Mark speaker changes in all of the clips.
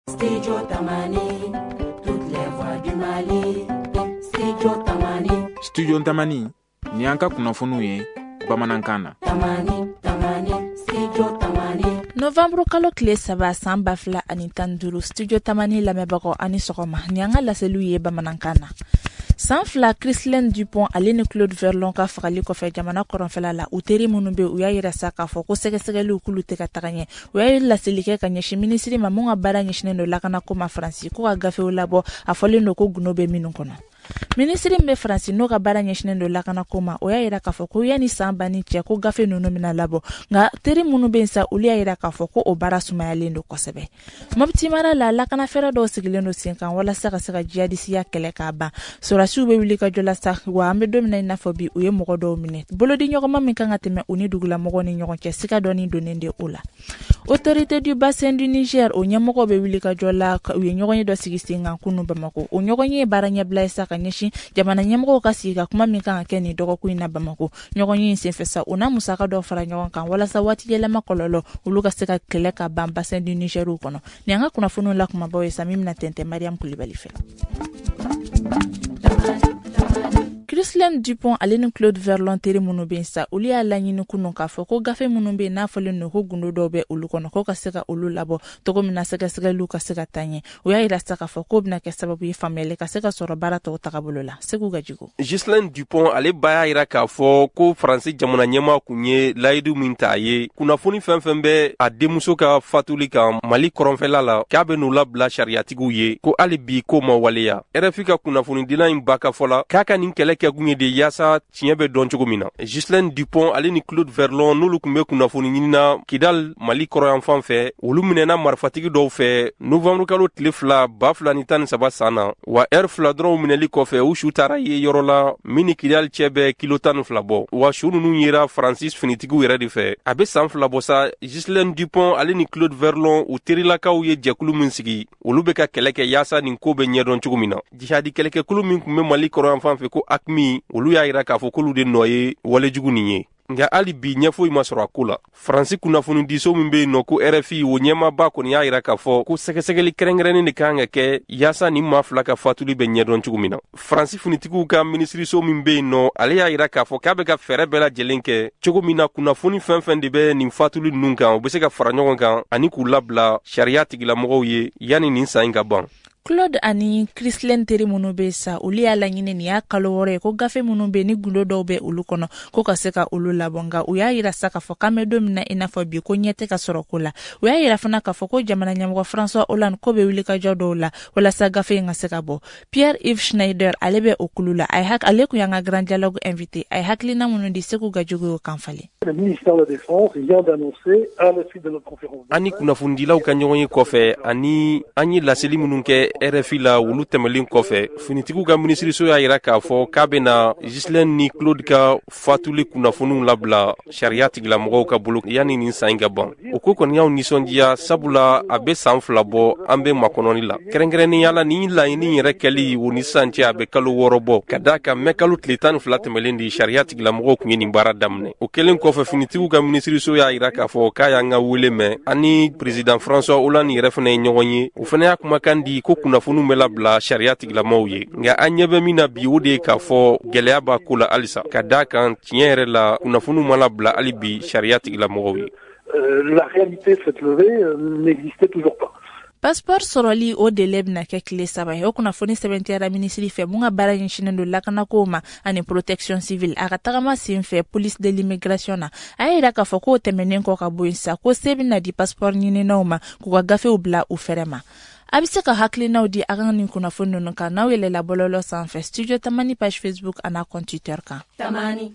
Speaker 1: Studio Tamani, toutes les voix du Mali. Studio Tamani.
Speaker 2: Studio Tamani, ni anka kunafunu ye Bamanankana.
Speaker 1: Tamani, Studio Tamani.
Speaker 3: Novembre kalo kile saba san bafla ani tanduru Studio Tamani lamɛbagaw ani sɔgɔma ni an ka laseliw ye Bamanankana. San fila Christine Dupont ale ni Claude Verlon ka fagali kɔfɛ jamana kɔrɔnfɛla la u teri minnu be u y'a yira sa k'a fɔ ko sɛgɛsɛgɛliw k'ulu tɛ ka taga ɲɛ u y'a laseli kɛ ka ɲɛsin minisiri ma mun ka baara ɲɛsinen do lakanako ma Faransi ko ka gafew labɔ a fɔlen do ko gundo be minnu kɔnɔ. Ministre be Faransi n'o ka baara ɲɛsinen do lakanako ma o y'a yira k'a fɔ ko yani san bani cɛ ko gafe ninnu mina labɔ nka teri minnu be sa olu y'a yira k'a fɔ ko o baara sumayalen do kosɛbɛ. Mopti mara la lakana fɛrɛ dɔw sigilen do sen kan walasa ka se ka jihadisiya kɛlɛ k'a ban sorasiw be wuli ka jɔ la sa wa an be don mina i n'a fɔ bi u ye mɔgɔ dɔw minɛ bolodi ɲɔgɔnma min kan ka tɛmɛ u ni dugulamɔgɔw ni ɲɔgɔn cɛ siga dɔɔni donnen de o la. Autorité du bassin du Niger o ɲɛmɔgɔw be wuli ka jɔ la u ye ɲɔgɔn ye dɔ sigi sen kan kunu Bamako o ɲɔgɔn ye baara ɲɛbila ye sa ka ɲɛsin jamana ɲɛmɔgɔw ka sigi ka kuma min kan ka kɛ ni dɔgɔkun in na Bamako ɲɔgɔn ye senfɛ sa u na musaka dɔ fara ɲɔgɔn kan walasa waati yɛlɛma kɔlɔlɔ olu ka se ka kɛlɛ ka ban bassin du Niger kɔnɔ ni an ka kunnafoniw la kumabaw ye Sami mina tɛntɛ Mariam Kulibali fɛ. Christine Dupont ale ni Claude Verlon teri minnu be sa olu y'a laɲini kunun k'a fɔ ko gafe minnu be n'a fɔlen do ko gundo dɔw bɛ olu kɔnɔ ko ka se ka olu labɔ togo min na sɛgɛsɛgɛliw ka se ka taa ɲɛ u y'a yira sa k'a fɔ ko bɛna kɛ sababu ye faamuyali ka se ka sɔrɔ baara tɔw tagabolo la Segu Gajigo.
Speaker 4: Christine Dupont ale b'a yira k'a fɔ ko Faransi jamana ɲɛma kun ye layidu min ta ye kunnafoni fɛn fɛn bɛ a denmuso ka fatuli kan Mali kɔrɔnfɛla la k'a bɛ n'u labila sariyatigiw ye ko hali bi ko ma waleya RFI ka kunnafoni dila in ba ka fɔ la k'a ka nin kɛlɛ kɛ kun ye de yaasa tiɲɛ bɛ dɔn cogo min na. Christine Dupont ale ni Claude Verlon n'olu kun bɛ kunnafoni ɲinina Kidal Mali kɔrɔyan fan fɛ olu minɛna marifatigi dɔw fɛ novembre kalo tile 2013 san na wa heure 2 dɔrɔn minɛli kɔfɛ u su taara ye yɔrɔ la min ni Kidal cɛ bɛ kilo 12 bɔ wa su ninnu yera Francis finitigiw yɛrɛ de fɛ a bɛ san 2 bɔ sa. Christine Dupont ale ni Claude Verlon u terilakaw ye jɛkulu min sigi olu bɛ ka kɛlɛ kɛ yaasa nin ko bɛ ɲɛdɔn cogo min na. Jihadi kɛlɛkɛkulu min kun bɛ Mali kɔrɔyan fan fɛ ko AQMI olu y'a yira k'a fɔ k'olu de nɔ ye walejugu nin ye nka hali bi ɲɛfoyi ma sɔrɔ a ko la. Faransi kunnafoni diso min be yen nɔ ko RFI o ɲɛmaba kɔni y'a yira k'a fɔ ko sɛgɛsɛgɛli kɛrɛnkɛrɛnnen de kan ka kɛ yaasa ni maa fila ka fatuli bɛ ɲɛdɔn cogo min na. Faransi finitigiw ka minisiriso min be yen nɔ ale y'a yira k'a fɔ k'a bɛ ka fɛɛrɛ bɛɛ lajɛlen kɛ cogo min na kunnafoni fɛn fɛn de bɛ nin fatuli ninnu kan o bɛ se ka fara ɲɔgɔn kan ani k'u labila sariya tigilamɔgɔw ye yani nin san in ka ban.
Speaker 3: Claude ani Christine teri minnu be sa olu y'a laɲini ni y'a kalo wɔɔrɔ ye ko gafe minnu be ni gundo dɔw bɛ olu kɔnɔ ko ka se ka olu labɔ nka u y'a yira sa k'a fɔ k'an bɛ don min na i n'a fɔ bi ko ɲɛ tɛ ka sɔrɔ ko la u y'a yira fana k'a fɔ ko jamana ɲɛmɔgɔ François Hollande ko bɛ wuli ka jɔ dɔw la walasa gafe in ka se ka bɔ. Pierre-Yves Schneider ale bɛ o kulu la ale kun y'an ka grand dialogue invité a ye hakilina minnu di Segu Gajogo y'o kan falen.
Speaker 5: Le ministère de la Défense vient d'annoncer à la suite de notre conférence.
Speaker 4: Ani kunnafonidilaw ka ɲɔgɔn ye kɔfɛ ani an ye laseli minnu kɛ RFI la olu tɛmɛlen kɔfɛ finitigiw ka minisiriso y'a yira k'a fɔ k'a bɛna Christine ni Claude ka fatuli kunnafoniw labila sariya tigilamɔgɔw ka bolo yani nin san in ka ban. O ko kɔni y'aw nisɔndiya sabula a bɛ san 2 bɔ an bɛ makɔnɔni la kɛrɛnkɛrɛnnenya la ni laɲini yɛrɛ kɛli o ni san cɛ a bɛ kalo 6 bɔ ka d'a kan mɛ kalo tile 12 tɛmɛlen de sariya tigilamɔgɔw kun ye nin baara daminɛ. O kɛlen kɔfɛ finitigiw ka minisiriso y'a yira k'a fɔ k'a y'an ka wele mɛn ani président François Hollande yɛrɛ fana ye ɲɔgɔn ye o fana y'a kumakan di ko kunnafoniw bɛ labila sariya tigilamɔgɔw ye nka an ɲɛ bɛ min na bi o de ye k'a fɔ gɛlɛya b'a ko la halisa ka d'a kan tiɲɛ yɛrɛ la kunnafoniw ma labila hali bi sariya tigilamɔgɔw ye.
Speaker 5: La réalité de cette levée n'existait toujours pas.
Speaker 3: Passeport sɔrɔli o délai bɛna kɛ tile 3 ye o kunnafoni sɛbɛntiyara minisiri fɛ mun ka baara ɲɛsinnen do lakanako ma ani protection civile a ka tagama sen fɛ police de l'immigration na a y'a yira k'a fɔ k'o tɛmɛnen kɔ ka bɔ yen sa ko se bɛna di passeport ɲininaw ma k'u ka gafew bila u fɛrɛ ma. A bɛ se ka hakilinaw di a kan nin kunnafoni ninnu kan n'aw yɛlɛla bɔlɔlɔ sanfɛ Studio Tamani page Facebook ana compte Twitter kan.
Speaker 1: Tamani.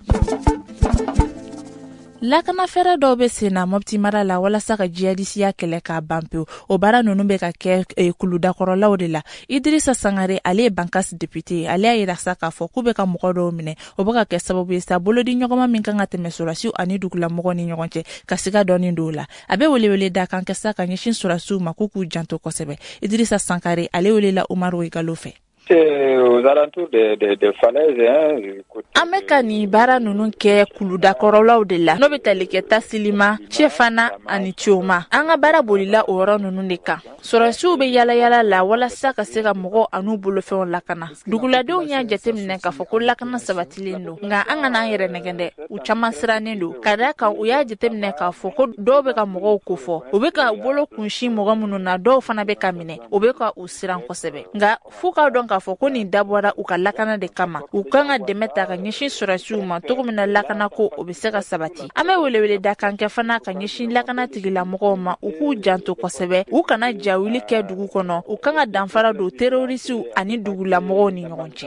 Speaker 3: Lakana fɛrɛ dɔw bɛ sen na Mopti mara la walasa ka jihadisiya kɛlɛ k'a ban pewu o baara ninnu bɛ ka kɛ kuludakɔrɔlaw de la. Idrissa Sangare ale ye Bankas député ale y'a yira sa k'a fɔ k'u bɛ ka mɔgɔ dɔw minɛ o bɛ ka kɛ sababu ye sa bolodi ɲɔgɔnma min kan ka tɛmɛ sorasiw ani dugulamɔgɔw ni ɲɔgɔn cɛ ka siga dɔɔni dɔw la a bɛ welewele da kan kɛ sa ka ɲɛsin sorasiw ma k'u k'u janto kosɛbɛ. Idrissa Sangare ale welela Umaru Igalo fɛ.
Speaker 5: C'est aux alentours des falaises.
Speaker 3: Ameka ni bara nunu ke kuluda korolaw de la. No betali ke tasilima, chefana ani chioma. Anga bara bolila ora nunu neka. Sorasu be yala la wala saka sega mogo anu bolo fe on lakana. Dugula de onya jatemne ka foko lakana sabatilendo. Nga anga na yere negende u chama sranendo. Kada ka uya jatemne ka foko dobe ka mogo kofo. Obeka bolo kunshi mogo munu na do fana be kamine. Obeka usiran kosebe. Nga fuka donka foko ni dabwara ukalakana de kama. Ukanga demeta ka nyeshin sorasu ma togumina lakana ko obeseka sabati. Ame wele da kanke fana ka nyeshin lakana tigila mogo ma uku janto kosebe. Ukana wili ke dugu kono ukanga danfara do terroristu ani dugu la mogo ni nyonche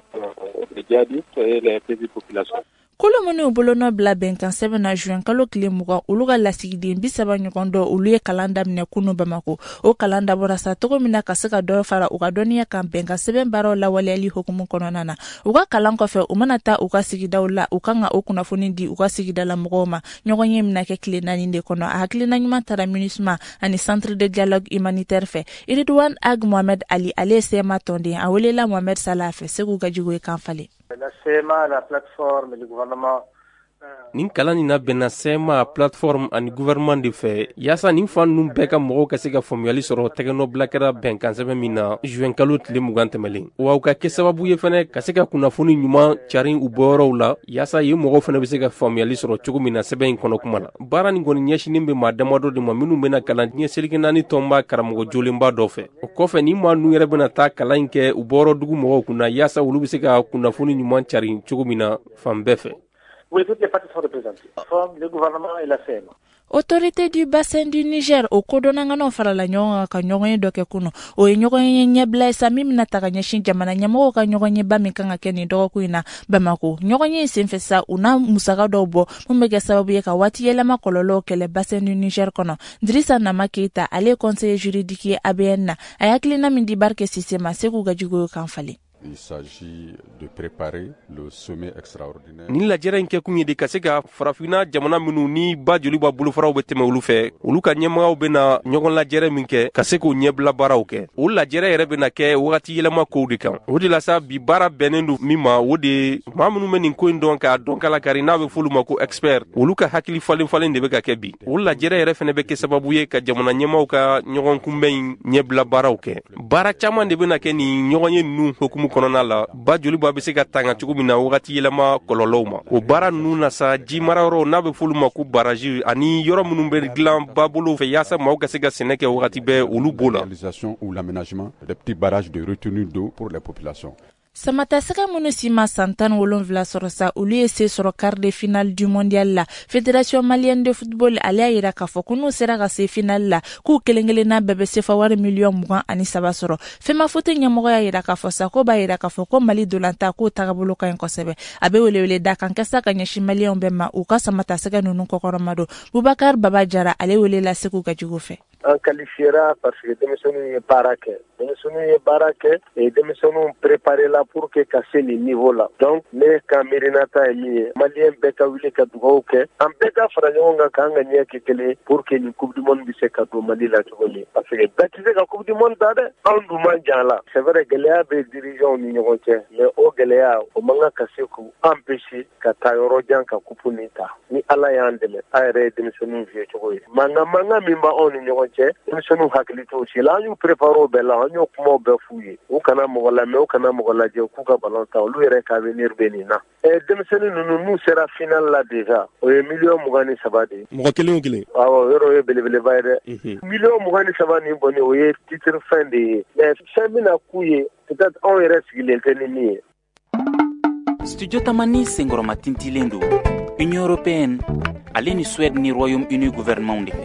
Speaker 3: Kolo moni bolono bla benkan 7 juin kalo kile muga uluga lasigidi mbisaba nyokondo uluye kalanda mne kunu bamako o kalanda borasa togo mina kaseka do fara uga doniya kan benkan 7 baro la wale ali hukumu kono nana uga kalanko fe umanata uga sigida ula ukanga okuna fonindi uga sigida la mugoma nyogonye mina ke kile nani nde kono akile nanyuma tara munisma ani centre de dialogue humanitaire fe Iridouane Ag Mohamed Ali ale sema tonde awele la Mohamed Salah fe segu gajigo kanfale
Speaker 5: La CMA, la plateforme, le gouvernement.
Speaker 4: Nin kalani na bena sema platform ani gouvernement de fait yasa nin fan num beka mogo kasega formali soro tegeno blakera ben kansebe mina juin kalot le mugantemelin wa ka ke sababu ye fene kasega kuna funi nyuma charin uboro la yasa ye mogo fene besega formali soro chugu mina sebe kono kumala bara ni ngoni nyeshi nimbe madamado de maminu mena kalan nye selikina ni tomba karamogo jolimba dofe o kofe ni ma nu yere bena ta kalanke uboro dugu mogo kuna yasa ulu besega kuna funi nyuma charin chugu mina fambefe.
Speaker 5: Oui, toutes les parties sont représentées. Le gouvernement et la CMA.
Speaker 3: Autorité du bassin du Niger o kodonanga no farala nyonga ka nyonga doke kuno o nyonga nyebla samim na taganya shin jamana nyamo ka nyonga bamikanga keni do kuina bamako nyonga simfesa una musaka dobo mumege sababu yeka wati yela makololo kele bassin du Niger kono Drissa Namakita ale conseiller juridique ABN ayaklina mindi barke sistema seku gajigo kanfali.
Speaker 6: Il s'agit de préparer le sommet extraordinaire.
Speaker 4: Ni la jere nke kunye de kasega farafina jamana minu ni ba joli ba bulu faraw beteme ulu fe ulu ka nyema be na nyogon la jere minke kaseko nyebla baraw ke ulu la jere yere be na ke wakati yelema ko de kan odi la sa bi bara benendu mima wodi mamunu menin ko ndonka la karina be fulu mako expert ulu ka hakili falen de be ka ke bi ulu la jere yere fene be ke sababu ye ka jamana nyema ka nyogon kumben nyebla baraw ke bara chama de be na ke ni nyogon nu hukumu konona la ba joli ba be se ka tanga chugu mina wakati yelema kololoma o bara nuna sa jimararo na be fuluma ku baraji ani yoro munum be glan babulu fe yasa ma ka se ka seneke wakati be ulu bola
Speaker 6: réalisation ou l'aménagement des petits barrages de retenue d'eau pour les populations.
Speaker 3: Samata seka munisima santan wolonvla sorosa ulie se soro quart de finale du mondial la Fédération malienne de football alia ira ka fokunu sera ka se finale la ku kelengele na bebe se fawar million mugan ani saba soro fema fote nyamogo ya ira ka fosa ko ba ira ka foko Mali dolanta ko tagabulo ka enkosebe abe wele da kan kasa ka nyeshi Malien bema u ka Samata seka nunu kokoromado Boubacar Baba Jara ale wele la seku gajigo fe
Speaker 5: On qualifiera parce que démissionner est baraque. Démissionner est baraque et démissionner préparer là pour que casser les niveaux là. Donc, les Camerounata et les Maliens beka wili kadouke. En beka franjonga kanga nia kekele pour que la Coupe du Monde bise kadou Mali la tugoli. Parce que bêtiser la Coupe du Monde dade, on douma là. C'est vrai que les abe dirigeants ni nyonche, mais au gelea au manga kasser ko empêcher ka tayoro jan ka coupe nita. Ni ala yandele, ayre démissionner vie tugoli. Manga mimba on ni émission hakilito aussi là ñu préparons bela ñu kuma be fuye o kana mo la me o kana mo la je ku ka balanta lu yere ka venir benina et demiseni nous sera final là déjà o million mugani sabade
Speaker 4: mo kelen
Speaker 5: awo yoro ye belebele bayre million mugani sabani boni o ye titre fin de mais semina kuye peut-être on yere sigile tenini
Speaker 7: Studio Tamani Sengoro Matintilendo Union Européenne aleni Suède ni Royaume-Uni gouvernement de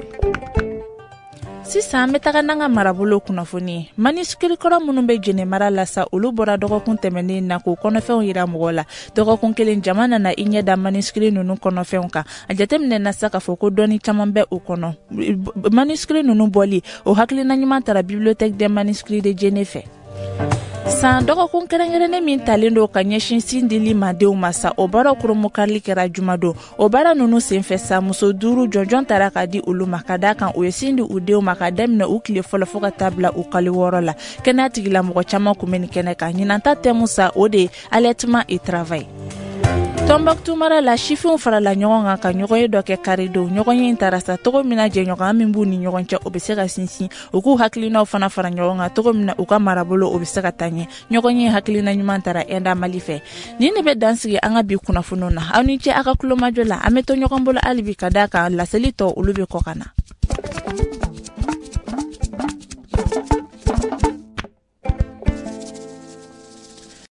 Speaker 3: Sisa metaga nanga marabulo kunafoni manuscrit kora munumbe jene mara lasa ulu bora dogo kun temeni na ku konofew yira mogola dogo kun kelen jamana na inye da manuscrit nunu konofew ka ajatemne na saka foko doni chamambe u kono manuscrit nunu boli o hakli na nyuma tara bibliothèque des manuscrits de Genève san dɔgɔkun kɛrɛnkɛrɛnnen min talen do ka ɲɛsin sindili ma denw ma sa o baara kurumukarili kɛra juma don. O baara nunu senfɛ sa muso 5 jɔnjɔn tara ka di olu ma ka da kan o ye sindi u denw ma ka daminɛ u tile fɔlɔ fɔ ka taa bila u kalo 6 la. Kɛnɛya tigilamɔgɔ caman kun bɛ nin kɛnɛ kan. Ɲinanta tɛmu sa o de allaitement et travail. Tombouctou mara la sifinw farala ɲɔgɔn kan ka ɲɔgɔn ye dɔ kɛ karido ɲɔgɔn ye tara sa togo mina jɛɲɔgɔn min b'u ni ɲɔgɔn cɛ o bɛ se ka sinsin u k'u hakilinaw fana fara ɲɔgɔn kan togo mina u ka marabolo o bɛ se ka taa ɲɛ ɲɔgɔn ye hakilina ɲuman tara enda Mali fɛ. Nin de bɛ dansigi an ka bi kunnafoniw na aw ni ce a ka kulomajɔ la an bɛ to ɲɔgɔn bolo hali bi ka da kan laseli tɔ olu bɛ kɔ ka na.